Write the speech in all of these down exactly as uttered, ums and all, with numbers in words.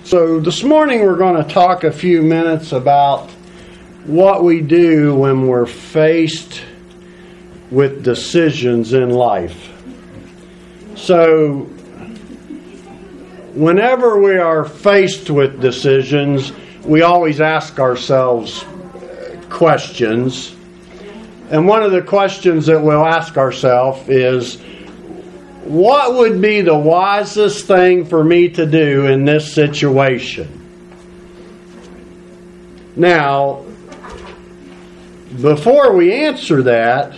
So this morning we're going to talk a few minutes about what we do when we're faced with decisions in life. So whenever we are faced with decisions, we always ask ourselves questions. And one of the questions that we'll ask ourselves is, what would be the wisest thing for me to do in this situation? Now, before we answer that,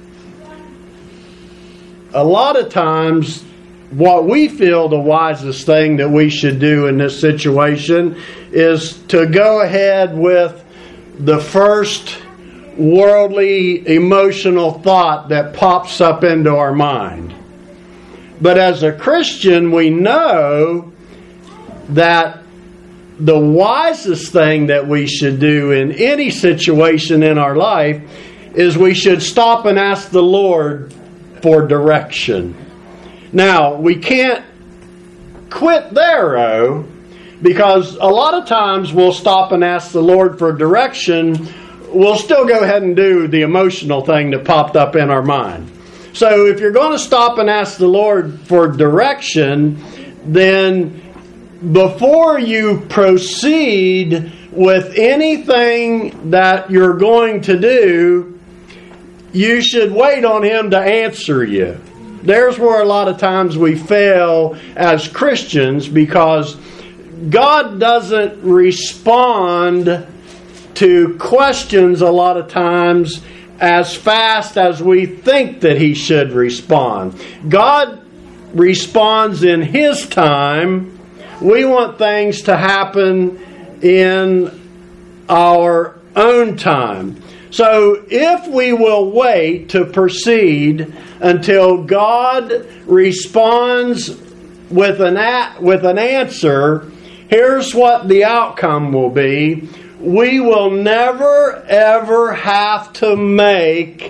a lot of times what we feel the wisest thing that we should do in this situation is to go ahead with the first worldly emotional thought that pops up into our mind. But as a Christian, we know that the wisest thing that we should do in any situation in our life is we should stop and ask the Lord for direction. Now, we can't quit there, though, because a lot of times we'll stop and ask the Lord for direction. We'll still go ahead and do the emotional thing that popped up in our mind. So if you're going to stop and ask the Lord for direction, then before you proceed with anything that you're going to do, you should wait on Him to answer you. There's where a lot of times we fail as Christians, because God doesn't respond to questions a lot of times as fast as we think that He should respond. God responds in His time. We want things to happen in our own time. So if we will wait to proceed until God responds with an a- with an answer, here's what the outcome will be. We will never, ever have to make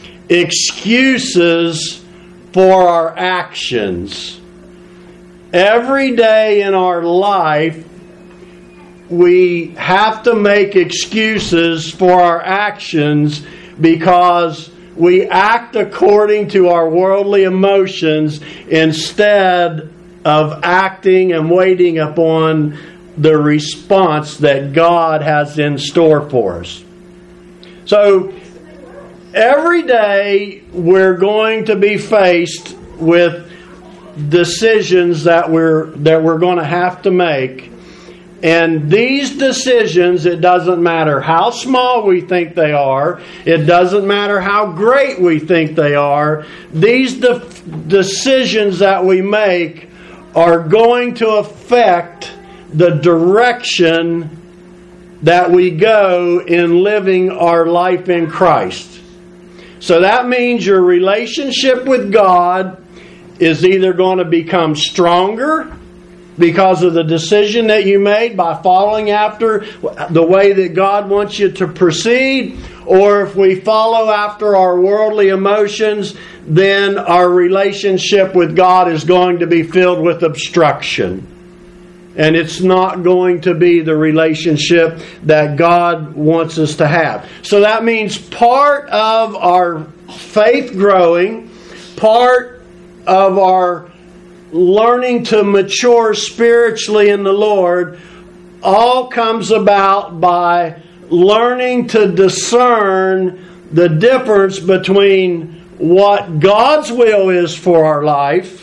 excuses for our actions. Every day in our life, we have to make excuses for our actions because we act according to our worldly emotions instead of acting and waiting upon the response that God has in store for us. So, every day we're going to be faced with decisions that we're that we're going to have to make. And these decisions, it doesn't matter how small we think they are, it doesn't matter how great we think they are, these de- decisions that we make are going to affect the direction that we go in living our life in Christ. So that means your relationship with God is either going to become stronger because of the decision that you made by following after the way that God wants you to proceed, or if we follow after our worldly emotions, then our relationship with God is going to be filled with obstruction. And it's not going to be the relationship that God wants us to have. So that means part of our faith growing, part of our learning to mature spiritually in the Lord, all comes about by learning to discern the difference between what God's will is for our life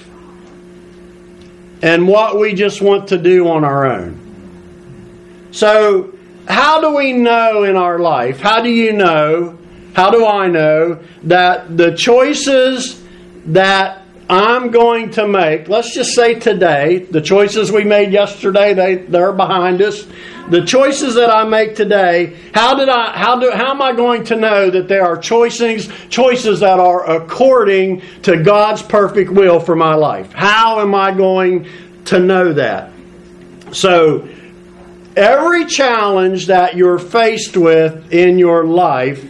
and what we just want to do on our own. So, how do we know in our life, how do you know, how do I know that the choices that I'm going to make, let's just say today, the choices we made yesterday, they, they're behind us. The choices that I make today, how did I how do how am I going to know that there are choices choices that are according to God's perfect will for my life? How am I going to know that? So every challenge that you're faced with in your life,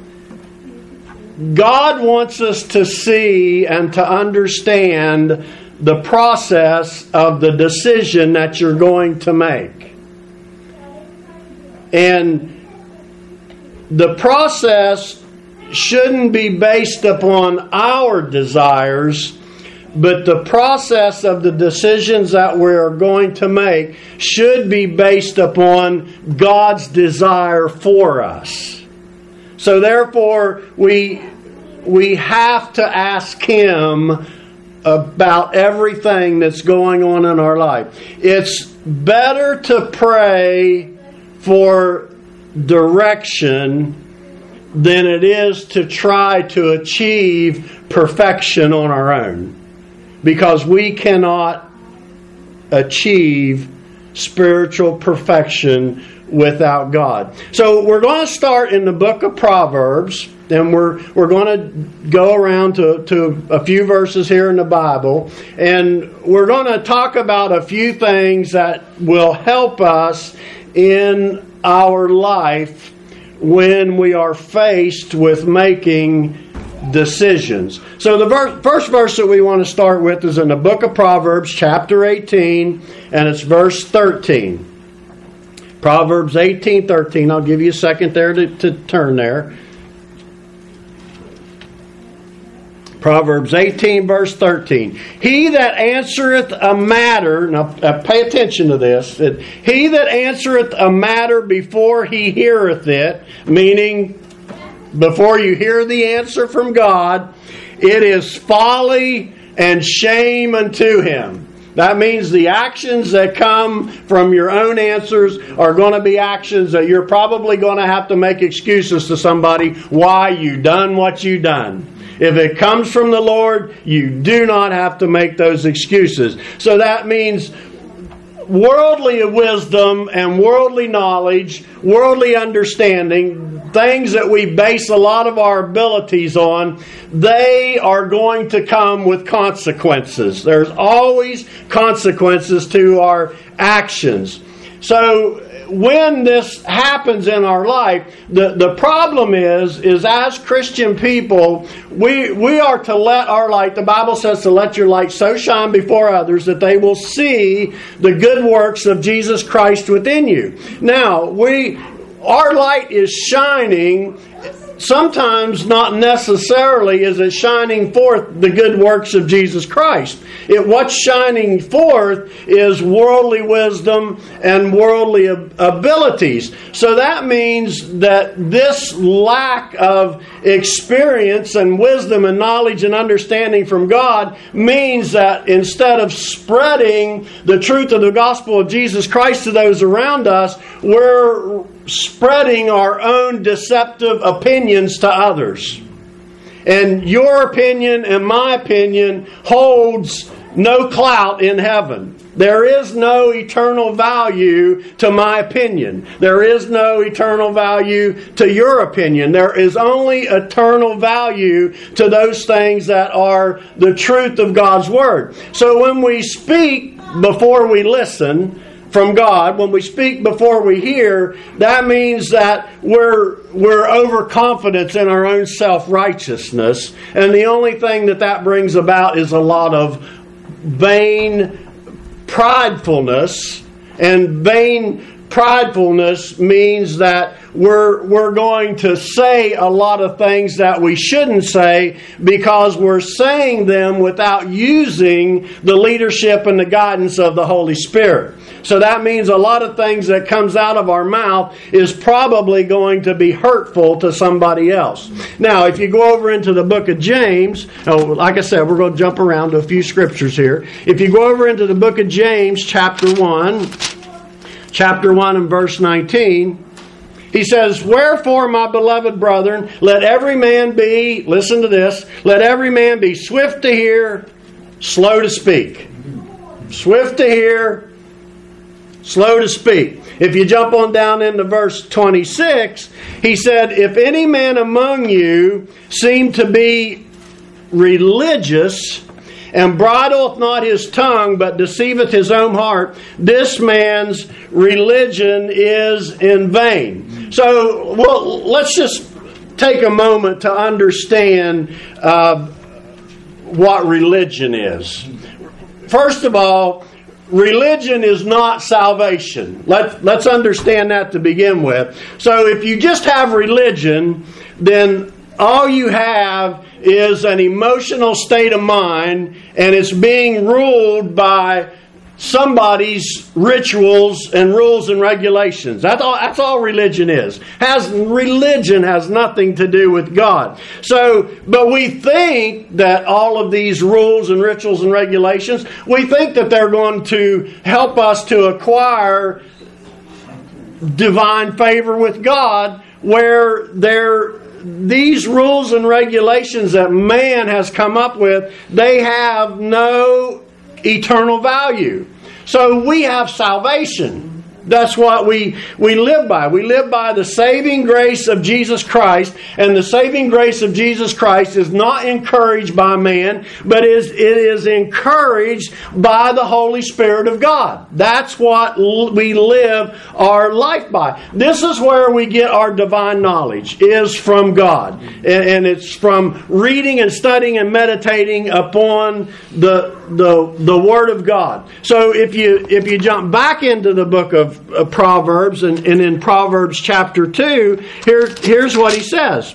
God wants us to see and to understand the process of the decision that you're going to make. And the process shouldn't be based upon our desires, but the process of the decisions that we're going to make should be based upon God's desire for us. So therefore, we we have to ask Him about everything that's going on in our life. It's better to pray for direction than it is to try to achieve perfection on our own. Because we cannot achieve spiritual perfection without God. So we're going to start in the book of Proverbs, and we're we're going to go around to, to a few verses here in the Bible, and we're going to talk about a few things that will help us in our life when we are faced with making decisions. So the ver- first verse that we want to start with is in the book of Proverbs, chapter eighteen, and it's verse thirteen. Proverbs eighteen thirteen. I'll give you a second there to, to turn there. Proverbs eighteen, verse thirteen. He that answereth a matter, now pay attention to this, that he that answereth a matter before he heareth it, meaning before you hear the answer from God, it is folly and shame unto him. That means the actions that come from your own answers are going to be actions that you're probably going to have to make excuses to somebody why you done what you done. If it comes from the Lord, you do not have to make those excuses. So that means worldly wisdom and worldly knowledge, worldly understanding, things that we base a lot of our abilities on, they are going to come with consequences. There's always consequences to our actions. So when this happens in our life, the, the problem is, is as Christian people, we we are to let our light, the Bible says to let your light so shine before others that they will see the good works of Jesus Christ within you. Now, we our light is shining. Sometimes not necessarily is it shining forth the good works of Jesus Christ. It, what's shining forth is worldly wisdom and worldly abilities. So that means that this lack of experience and wisdom and knowledge and understanding from God means that instead of spreading the truth of the gospel of Jesus Christ to those around us, we're spreading our own deceptive opinions to others. And your opinion and my opinion holds no clout in heaven. There is no eternal value to my opinion. There is no eternal value to your opinion. There is only eternal value to those things that are the truth of God's Word. So when we speak before we listen from God, when we speak before we hear, that means that we're we're overconfident in our own self-righteousness, and the only thing that that brings about is a lot of vain pridefulness. And vain pridefulness means that we're we're going to say a lot of things that we shouldn't say because we're saying them without using the leadership and the guidance of the Holy Spirit. So that means a lot of things that comes out of our mouth is probably going to be hurtful to somebody else. Now, if you go over into the book of James, oh, like I said, we're going to jump around to a few scriptures here. If you go over into the book of James, chapter one, chapter one and verse nineteen, he says, "Wherefore, my beloved brethren, let every man be," listen to this, "let every man be swift to hear, slow to speak." Swift to hear, slow to speak. If you jump on down into verse twenty-six, he said, "If any man among you seem to be religious, and bridleth not his tongue, but deceiveth his own heart, this man's religion is in vain." So, well, let's just take a moment to understand uh, what religion is. first of all, religion is not salvation. Let, let's understand that to begin with. So if you just have religion, then all you have is an emotional state of mind, and it's being ruled by somebody's rituals and rules and regulations. That's all, that's all religion is. Has religion has nothing to do with God. So, but we think that all of these rules and rituals and regulations, we think that they're going to help us to acquire divine favor with God, where they're these rules and regulations that man has come up with, they have no eternal value. So we have salvation. That's what we, we live by. We live by the saving grace of Jesus Christ. And the saving grace of Jesus Christ is not encouraged by man, but is, it is encouraged by the Holy Spirit of God. That's what we live our life by. This is where we get our divine knowledge, is from God. And, and it's from reading and studying and meditating upon the, the, the Word of God. So if you, if you jump back into the book of Uh, Proverbs, and, and in Proverbs chapter two, here, here's what he says.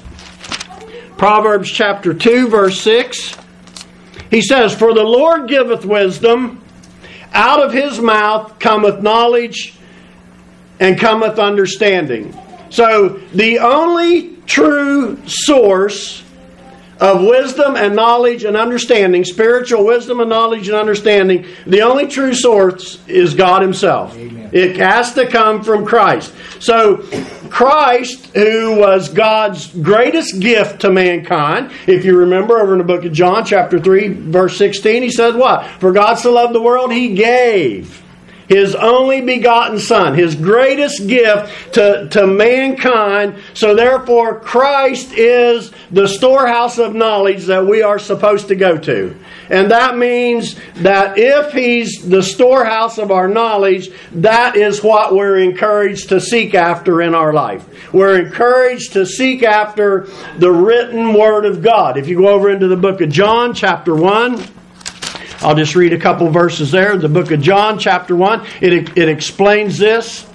Proverbs chapter two, verse six. He says, "For the Lord giveth wisdom, out of his mouth cometh knowledge, and cometh understanding." So the only true source of wisdom and knowledge and understanding, spiritual wisdom and knowledge and understanding, the only true source is God Himself. Amen. It has to come from Christ. So Christ, who was God's greatest gift to mankind, if you remember over in the book of John chapter three verse sixteen, He said what? "For God so loved the world, He gave His only begotten Son," His greatest gift to, to mankind. So therefore, Christ is the storehouse of knowledge that we are supposed to go to. And that means that if He's the storehouse of our knowledge, that is what we're encouraged to seek after in our life. We're encouraged to seek after the written Word of God. If you go over into the book of John, chapter one, I'll just read a couple verses there. The book of John, chapter one, it, it explains this.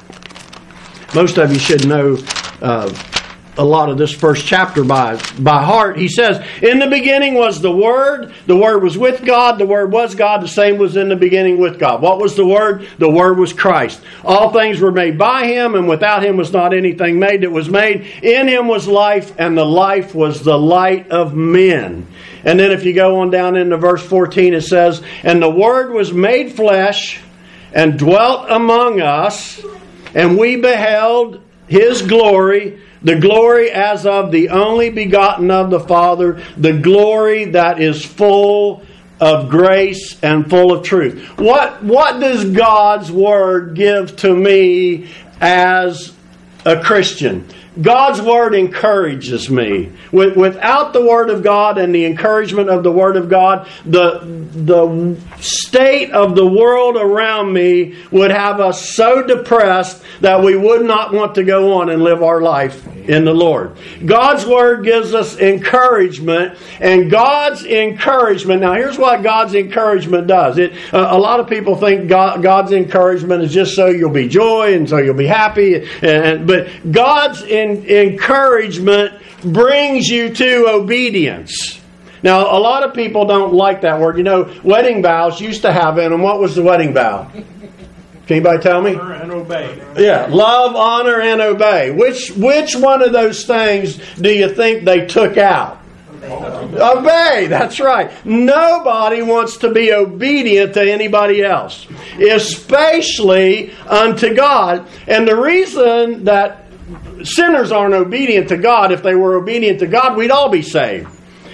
Most of you should know uh, a lot of this first chapter by, by heart. He says, "In the beginning was the Word. The Word was with God. The Word was God. The same was in the beginning with God." What was the Word? The Word was Christ. "All things were made by Him, and without Him was not anything made that was made. In Him was life, and the life was the light of men." And then if you go on down into verse fourteen, it says, "And the Word was made flesh and dwelt among us, and we beheld His glory, the glory as of the only begotten of the Father, the glory that is full of grace and full of truth." What, what does God's Word give to me as a Christian? God's Word encourages me. Without the Word of God and the encouragement of the Word of God, the, the state of the world around me would have us so depressed that we would not want to go on and live our life in the Lord. God's Word gives us encouragement, and God's encouragement, now here's what God's encouragement does. It, uh, a lot of people think God, God's encouragement is just so you'll be joy and so you'll be happy, and, but God's encouragement encouragement brings you to obedience. Now, a lot of people don't like that word. You know, wedding vows used to have in them. What was the wedding vow? Can anybody tell me? Honor and obey. Yeah, love, honor, and obey. Which which one of those things do you think they took out? Obey. Obey, that's right. Nobody wants to be obedient to anybody else, especially unto God. And the reason that sinners aren't obedient to God, if they were obedient to God, we'd all be saved.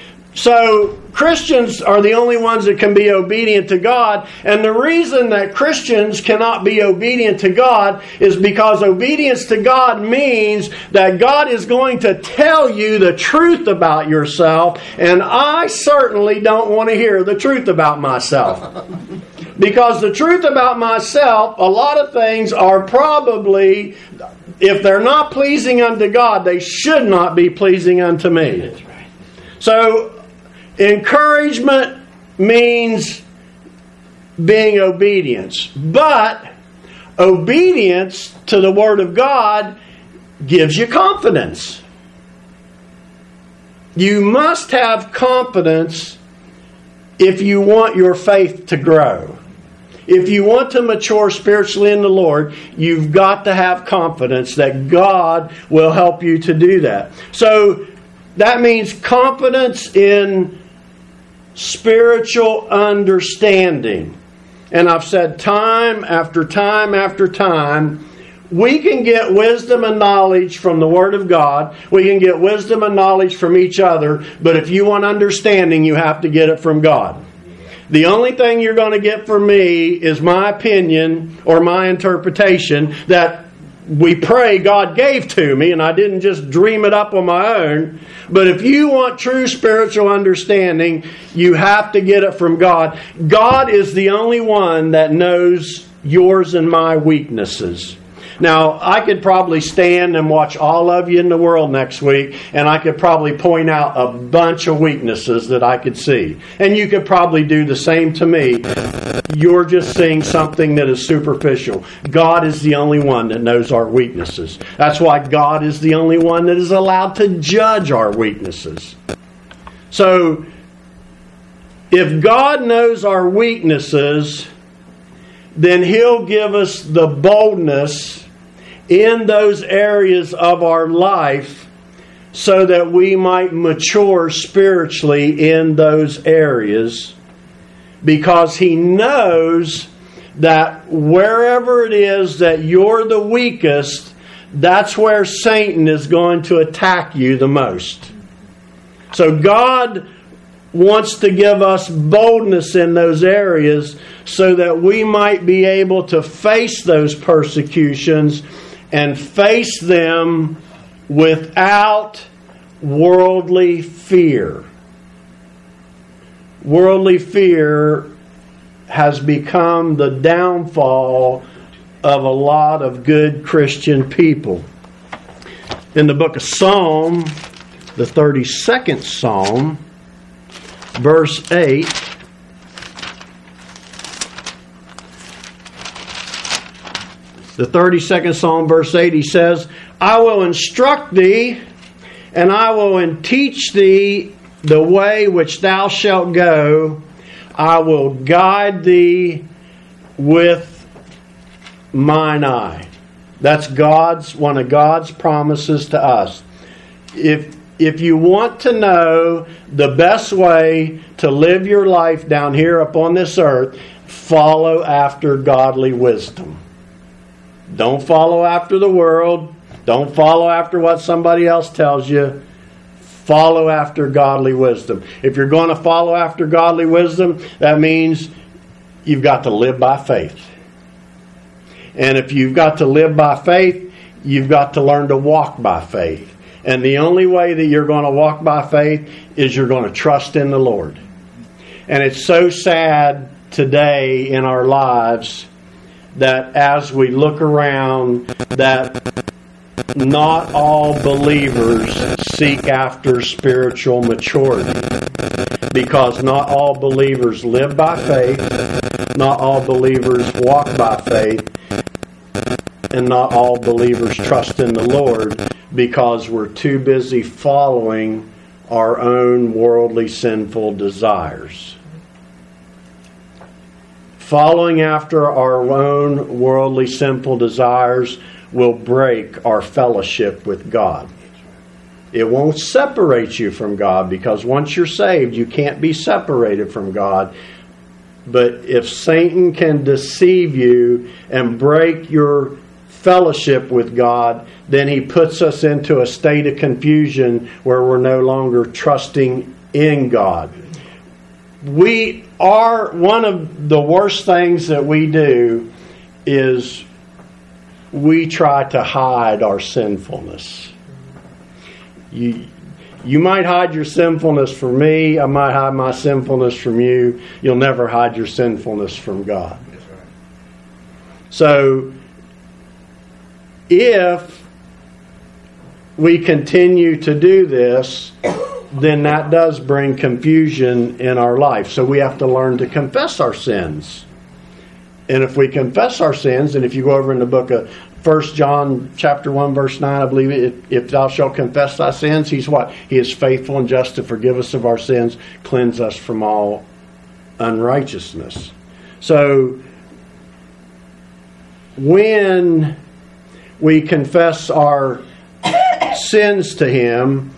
So Christians are the only ones that can be obedient to God. And the reason that Christians cannot be obedient to God is because obedience to God means that God is going to tell you the truth about yourself. And I certainly don't want to hear the truth about myself. Because the truth about myself, a lot of things are probably, if they're not pleasing unto God, they should not be pleasing unto me. That's right. So, encouragement means being obedience. But obedience to the Word of God gives you confidence. You must have confidence if you want your faith to grow. If you want to mature spiritually in the Lord, you've got to have confidence that God will help you to do that. So that means confidence in spiritual understanding. And I've said time after time after time, we can get wisdom and knowledge from the Word of God. We can get wisdom and knowledge from each other. But if you want understanding, you have to get it from God. The only thing you're going to get from me is my opinion or my interpretation that we pray God gave to me, and I didn't just dream it up on my own. But if you want true spiritual understanding, you have to get it from God. God is the only one that knows yours and my weaknesses. Now, I could probably stand and watch all of you in the world next week, and I could probably point out a bunch of weaknesses that I could see. And you could probably do the same to me. You're just seeing something that is superficial. God is the only one that knows our weaknesses. That's why God is the only one that is allowed to judge our weaknesses. So, if God knows our weaknesses, then He'll give us the boldness in those areas of our life so that we might mature spiritually in those areas, because He knows that wherever it is that you're the weakest, that's where Satan is going to attack you the most. So God wants to give us boldness in those areas so that we might be able to face those persecutions and face them without worldly fear. Worldly fear has become the downfall of a lot of good Christian people. In the book of Psalm, the thirty-second Psalm, verse eight, the thirty-second Psalm, verse eight, he says, I will instruct thee, and I will teach thee the way which thou shalt go. I will guide thee with mine eye. That's God's one of God's promises to us. If if you want to know the best way to live your life down here upon this earth, follow after godly wisdom. Don't follow after the world. Don't follow after what somebody else tells you. Follow after godly wisdom. If you're going to follow after godly wisdom, that means you've got to live by faith. And if you've got to live by faith, you've got to learn to walk by faith. And the only way that you're going to walk by faith is you're going to trust in the Lord. And it's so sad today in our lives that as we look around, that not all believers seek after spiritual maturity, because not all believers live by faith, not all believers walk by faith, and not all believers trust in the Lord, because we're too busy following our own worldly sinful desires. Following after our own worldly sinful desires will break our fellowship with God. It won't separate you from God, because once you're saved, you can't be separated from God. But if Satan can deceive you and break your fellowship with God, then he puts us into a state of confusion where we're no longer trusting in God. We are, one of the worst things that we do is we try to hide our sinfulness. You, you might hide your sinfulness from me. I might hide my sinfulness from you. You'll never hide your sinfulness from God. So, if we continue to do this, then that does bring confusion in our life. So we have to learn to confess our sins. And if we confess our sins, and if you go over in the book of First John chapter one, verse nine, I believe it, if thou shalt confess thy sins, he's what? He is faithful and just to forgive us of our sins, cleanse us from all unrighteousness. So, when we confess our sins to him,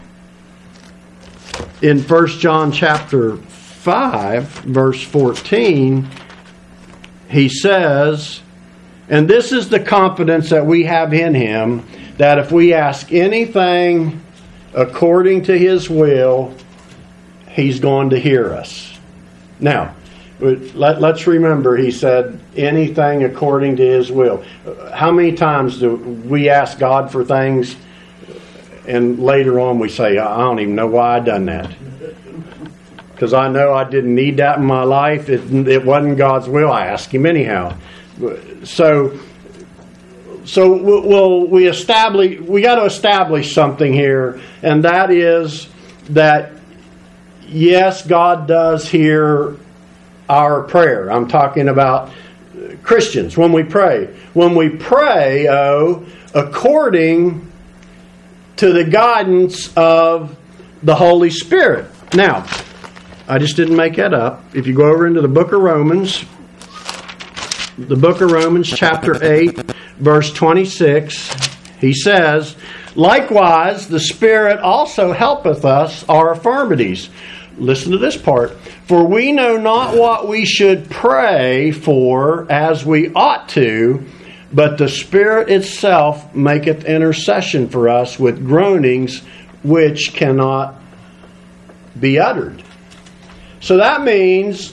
in First John chapter five, verse fourteen, he says, and this is the confidence that we have in him, that if we ask anything according to his will, he's going to hear us. Now, let, let's remember, he said, anything according to his will. How many times do we ask God for things and later on we say, I don't even know why I done that? Because I know I didn't need that in my life. It, it wasn't God's will. I asked him anyhow. So, so we'll, we establish. We got to establish something here, and that is that yes, God does hear our prayer. I'm talking about Christians when we pray. When we pray, oh, according to the guidance of the Holy Spirit. Now, I just didn't make that up. If you go over into the book of Romans, the book of Romans chapter eight, verse twenty-six, he says, likewise, the Spirit also helpeth us our infirmities. Listen to this part. For we know not what we should pray for as we ought to, but the Spirit itself maketh intercession for us with groanings which cannot be uttered. So that means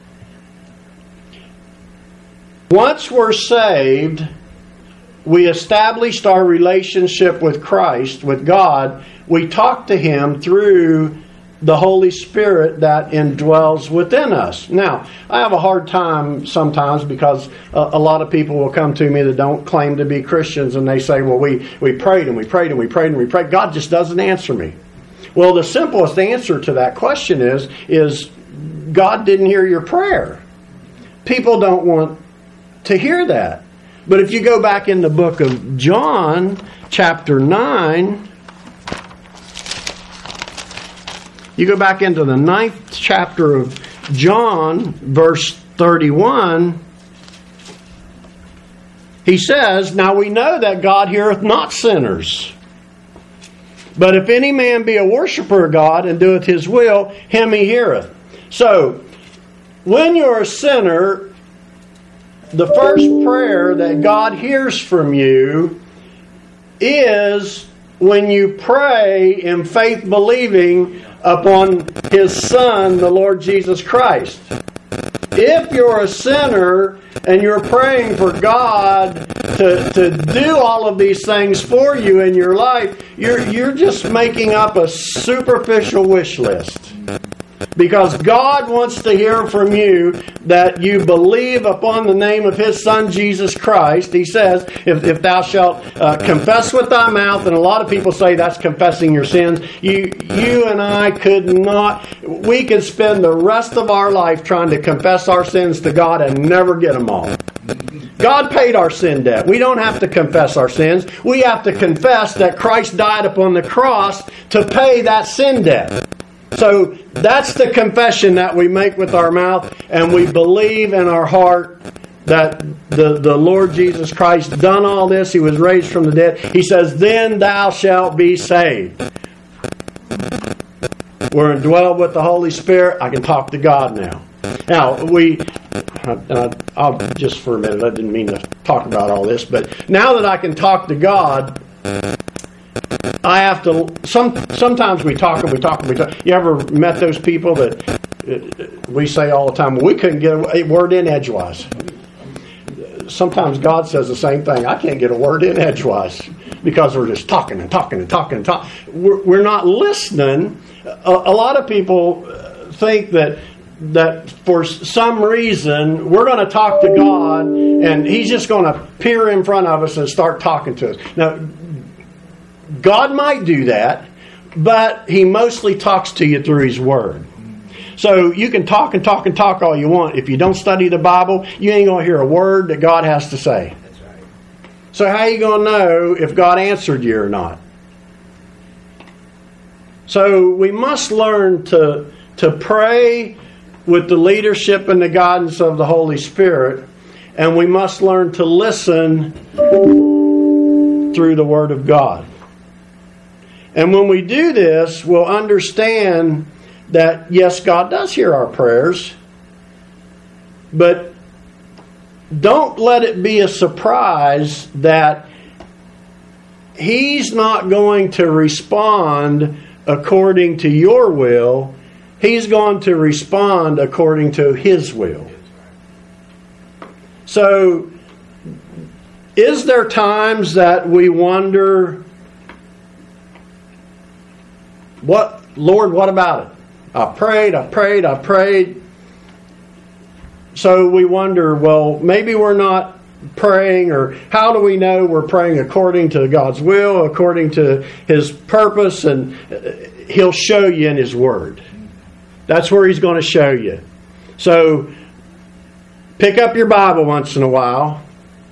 once we're saved, we established our relationship with Christ, with God. We talk to him through the Holy Spirit that indwells within us. Now, I have a hard time sometimes because a, a lot of people will come to me that don't claim to be Christians, and they say, well, we, we prayed and we prayed and we prayed and we prayed. God just doesn't answer me. Well, the simplest answer to that question is, is God didn't hear your prayer. People don't want to hear that. But if you go back in the book of John, chapter nine, you go back into the ninth chapter of John, verse thirty-one, he says, now we know that God heareth not sinners. But if any man be a worshiper of God and doeth his will, him he heareth. So, when you're a sinner, the first prayer that God hears from you is when you pray in faith believing upon his Son, the Lord Jesus Christ. If you're a sinner and you're praying for God to, to do all of these things for you in your life, you're, you're just making up a superficial wish list. Because God wants to hear from you that you believe upon the name of his Son, Jesus Christ. He says, if, if thou shalt uh, confess with thy mouth, and a lot of people say that's confessing your sins, you, you and I could not, we could spend the rest of our life trying to confess our sins to God and never get them all. God paid our sin debt. We don't have to confess our sins. We have to confess that Christ died upon the cross to pay that sin debt. So that's the confession that we make with our mouth, and we believe in our heart that the, the Lord Jesus Christ done all this. He was raised from the dead. He says, then thou shalt be saved. We're indwelled with the Holy Spirit. I can talk to God now. Now, we, uh, I'll just for a minute, I didn't mean to talk about all this, but now that I can talk to God, I have to, some, sometimes we talk and we talk and we talk. You ever met those people that uh, we say all the time, well, we couldn't get a word in edgewise. Sometimes God says the same thing. I can't get a word in edgewise because we're just talking and talking and talking and talking. We're, we're not listening. A, a lot of people think that that for some reason we're going to talk to God and he's just going to appear in front of us and start talking to us. Now, God might do that, but he mostly talks to you through his word. So you can talk and talk and talk all you want. If you don't study the Bible, you ain't going to hear a word that God has to say. That's right. So how are you going to know if God answered you or not? So we must learn to, to pray with the leadership and the guidance of the Holy Spirit. And we must learn to listen through the Word of God. And when we do this, we'll understand that, yes, God does hear our prayers. But don't let it be a surprise that He's not going to respond according to your will. He's going to respond according to His will. So, is there times that we wonder, what, Lord, what about it? I prayed, I prayed, I prayed. So we wonder, well, maybe we're not praying, or how do we know we're praying according to God's will, according to His purpose? And He'll show you in His Word. That's where He's going to show you. So, pick up your Bible once in a while.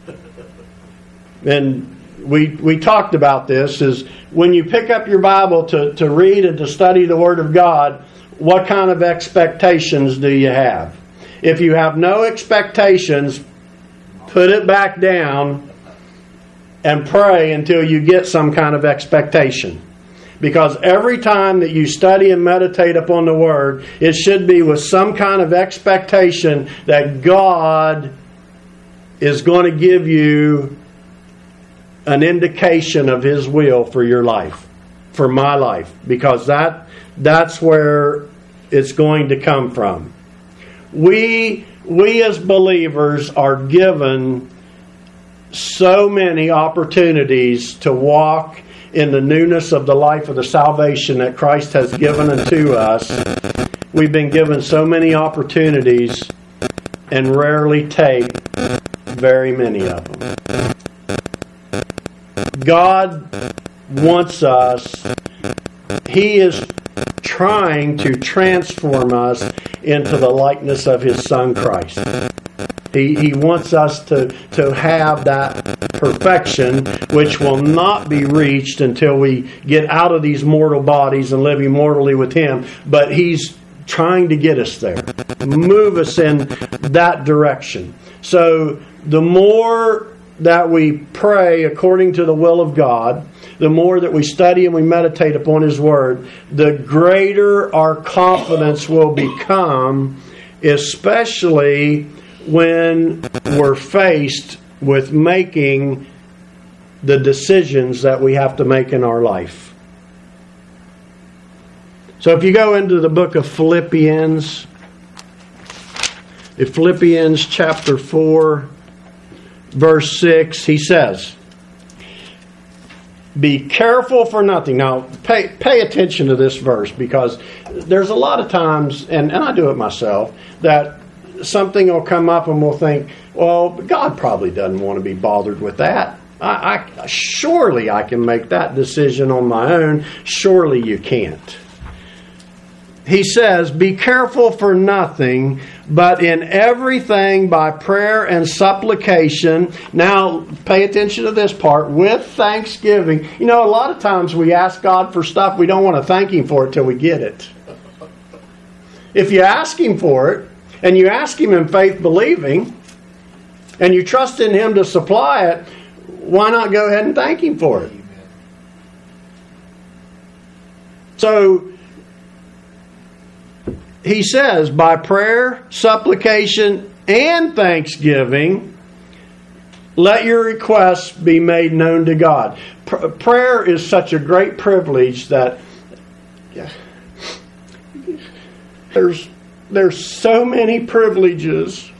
And we we talked about this, is when you pick up your Bible to, to read and to study the Word of God, what kind of expectations do you have? If you have no expectations, put it back down and pray until you get some kind of expectation. Because every time that you study and meditate upon the Word, it should be with some kind of expectation that God is going to give you an indication of His will for your life, for my life. Because that that's where it's going to come from. We, we as believers are given so many opportunities to walk in the newness of the life of the salvation that Christ has given unto us. We've been given so many opportunities and rarely take very many of them. God wants us, He is trying to transform us into the likeness of His Son Christ. He, he wants us to, to have that perfection, which will not be reached until we get out of these mortal bodies and live immortally with Him. But He's trying to get us there, move us in that direction. So the more that we pray according to the will of God, the more that we study and we meditate upon His Word, the greater our confidence will become, especially when we're faced with making the decisions that we have to make in our life. So if you go into the book of Philippians, in Philippians chapter four, verse six, he says, be careful for nothing. Now, pay pay attention to this verse, because there's a lot of times, and, and I do it myself, that something will come up and we'll think, well, God probably doesn't want to be bothered with that. I, I surely I can make that decision on my own. Surely you can't. He says, be careful for nothing, but in everything by prayer and supplication. Now, pay attention to this part, with thanksgiving. You know, a lot of times we ask God for stuff, we don't want to thank Him for it till we get it. If you ask Him for it, and you ask Him in faith believing, and you trust in Him to supply it, why not go ahead and thank Him for it? So, he says, by prayer, supplication, and thanksgiving, let your requests be made known to God. P- prayer is such a great privilege that yeah, there's there's so many privileges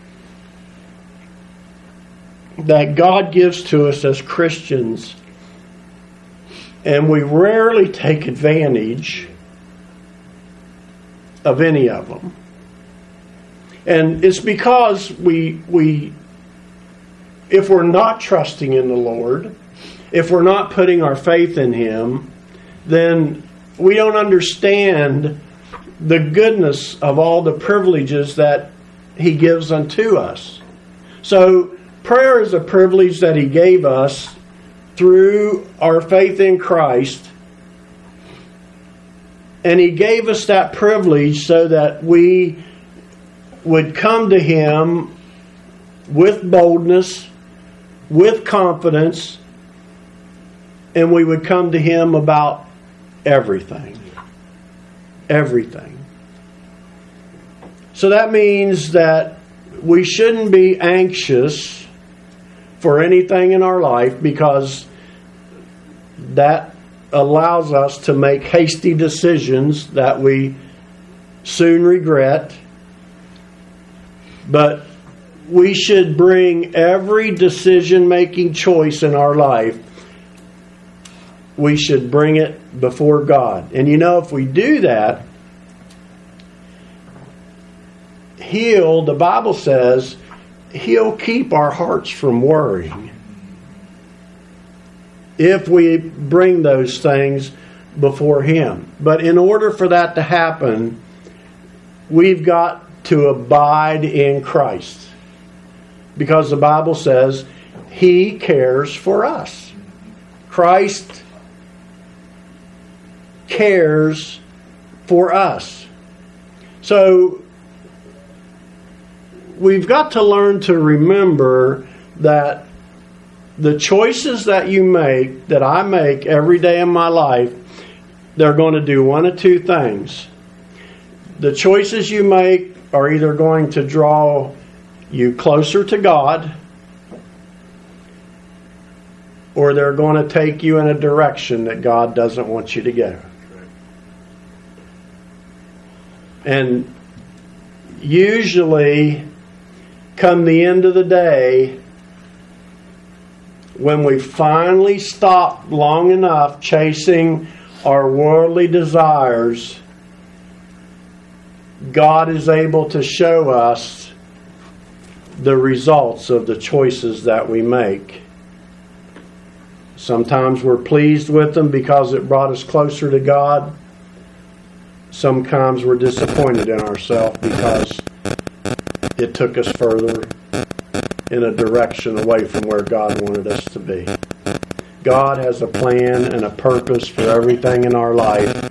that God gives to us as Christians, and we rarely take advantage of any of them. And it's because we we if we're not trusting in the Lord, if we're not putting our faith in Him, then we don't understand the goodness of all the privileges that He gives unto us. So prayer is a privilege that He gave us through our faith in Christ. And He gave us that privilege so that we would come to Him with boldness, with confidence, and we would come to Him about everything. Everything. So that means that we shouldn't be anxious for anything in our life, because that allows us to make hasty decisions that we soon regret. But we should bring every decision-making choice in our life, we should bring it before God. And you know, if we do that, He'll, the Bible says, He'll keep our hearts from worrying if we bring those things before Him. But in order for that to happen, we've got to abide in Christ. Because the Bible says He cares for us. Christ cares for us. So we've got to learn to remember that the choices that you make, that I make every day in my life, they're going to do one of two things. The choices you make are either going to draw you closer to God, or they're going to take you in a direction that God doesn't want you to go. And usually, come the end of the day, when we finally stop long enough chasing our worldly desires, God is able to show us the results of the choices that we make. Sometimes we're pleased with them because it brought us closer to God. Sometimes we're disappointed in ourselves because it took us further in a direction away from where God wanted us to be. God has a plan and a purpose for everything in our life.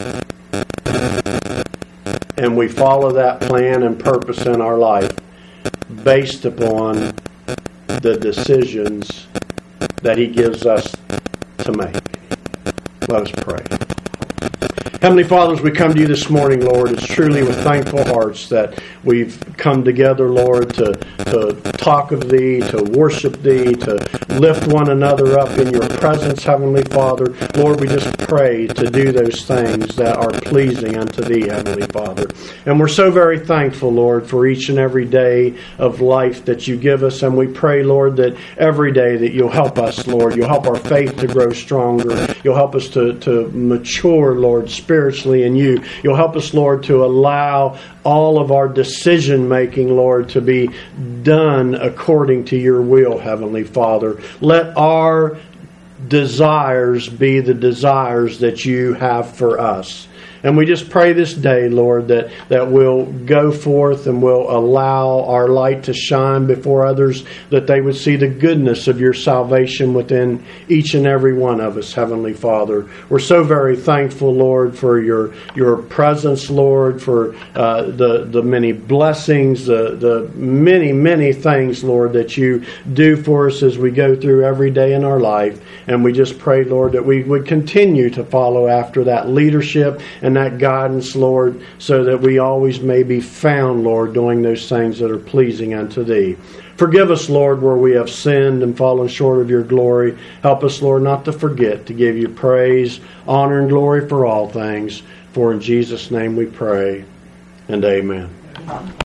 And we follow that plan and purpose in our life based upon the decisions that He gives us to make. Let us pray. Heavenly Father, as we come to You this morning, Lord, it's truly with thankful hearts that we've come together, Lord, to, to talk of Thee, to worship Thee, to lift one another up in Your presence, Heavenly Father. Lord, we just pray to do those things that are pleasing unto Thee, Heavenly Father. And we're so very thankful, Lord, for each and every day of life that You give us. And we pray, Lord, that every day that You'll help us, Lord. You'll help our faith to grow stronger. You'll help us to, to mature, Lord, spiritually in You. You'll help us, Lord, to allow all of our decision making, Lord, to be done according to Your will, Heavenly Father. Let our desires be the desires that You have for us. And we just pray this day, Lord, that, that we'll go forth and we'll allow our light to shine before others, that they would see the goodness of Your salvation within each and every one of us, Heavenly Father. We're so very thankful, Lord, for Your Your presence, Lord, for uh, the, the many blessings, the, the many, many things, Lord, that You do for us as we go through every day in our life. And we just pray, Lord, that we would continue to follow after that leadership and that guidance, Lord, so that we always may be found, Lord, doing those things that are pleasing unto Thee. Forgive us, Lord, where we have sinned and fallen short of Your glory. Help us, Lord, not to forget to give You praise, honor, and glory for all things. For in Jesus' name we pray, and amen.